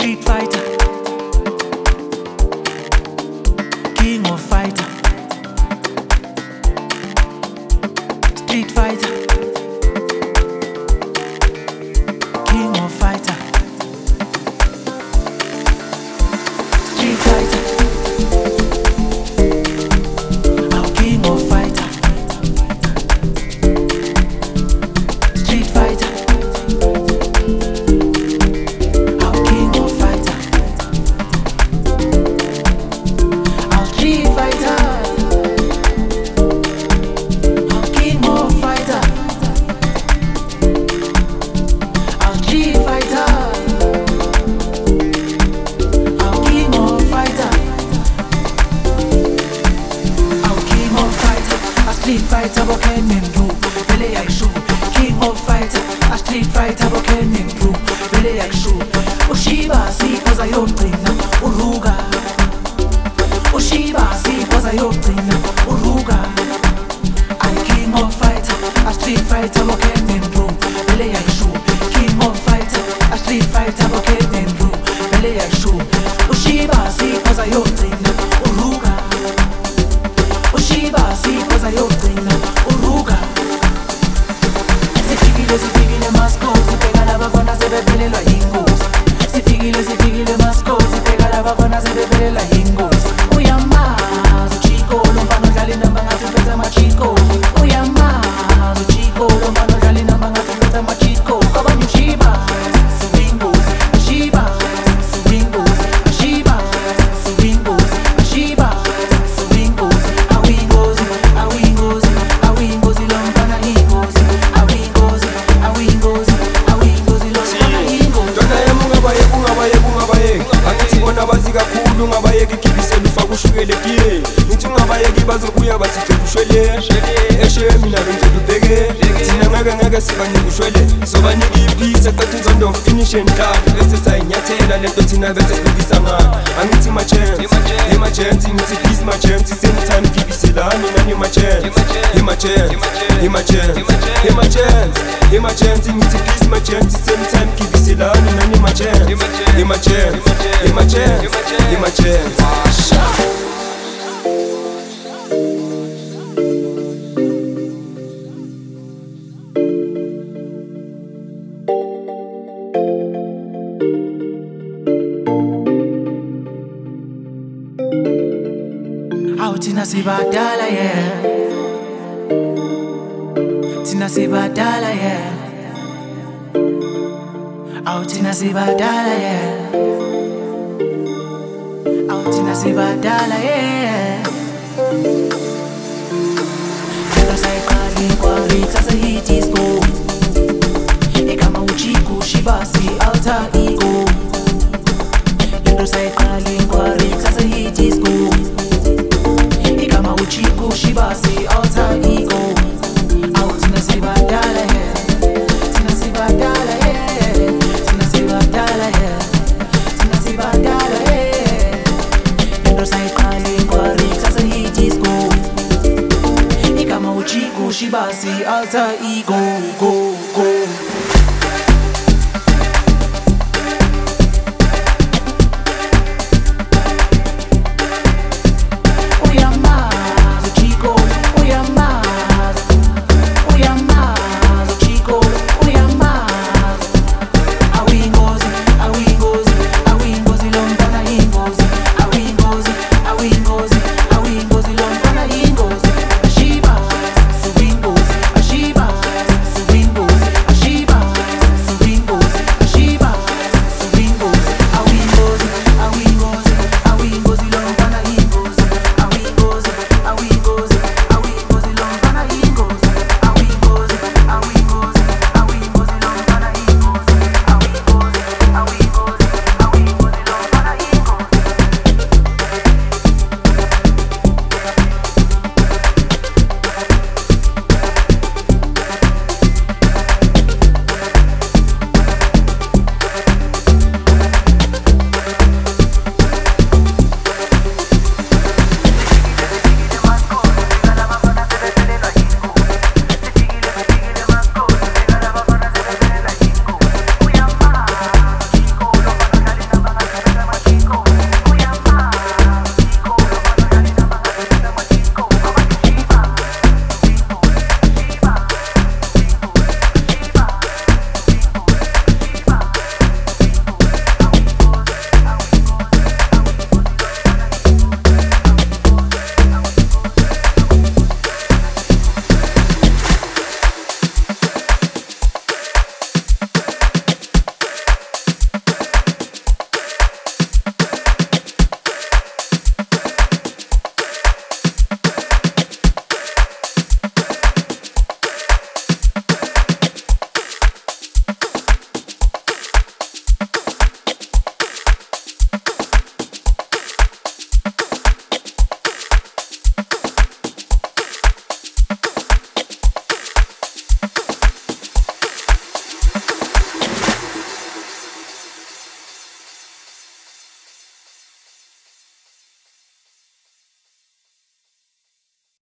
Street fighter, king of fighter. Street fighter, king of fighter. Street fighter, our king of fighter. Street fighter, our king of fighter. Our street fighter, our king of fighter. Our street fighter, our king of fighter. Our king of fighter, a street fighter, what can him do? Really I shoot. King of fighter, a street fighter, what can him do? Really I shoot. Ushiba, see, cause I don't bring Uruga. Ushiba, see, cause I don't bring Uruga. I'm king of fighter, a street fighter, what can him do? Really I shoot. King of fighter, a street fighter, what can him do? Really I shoot. Ushiba, see, cause I don't bring Uruga. Ushiba, see, cause I don't bring Uruga. Sifikile masko, sipega la bafana sebebele la ingos. Sifikile masko, sipega la bafana sebebele la ingos. Uyamazi chico, lombano dlala inamba ngathi uphethe amachiko. Uyamazi chico, lombano dlala inamba ngathi uphethe amachiko. Kabanye ushiba, swingos, ushiba, swingos, ushiba, swingos, ushiba, swingos. Awingos, awingos, awingos lombana ingos. Awingos, awingos, awingos lombana ingos. Dona yami ungabayeki angithi bona bazi kakhulu ungabayeki igibisela ufaka ushukele kiye ngithi ungabayeki bazobuya bathi ushwele eshe mina bengizobheke thina ngeke sibanika ushwele sobanika iphisa qatha inzondo finish and cut bese sayinyathela lento thina bese sibukisa ngayo angithi ma chance ngithi please ma chance same time gibiselani nani ma chance ngithi please ma chance same time gibiselani nani ma chance Aw thina sibadala yeah. Thina sibadala yeah. Aw thina sibadala yeah. Aw thina sibadala yeah. Nto sayiqala inkwalita sayithi school. Igama uchiku shibasi alter ego. Nto sayiqala inkwalita sayithi school. Igama uchiku shibasi alter ego. Aw thina sibadala yeah. Thina sibadala yeah. Thina sibadala yeah. Thina sibadala yeah. Nto sayiqala inkwalita sayithi school. Igama uchiku shibasi alter ego. Go.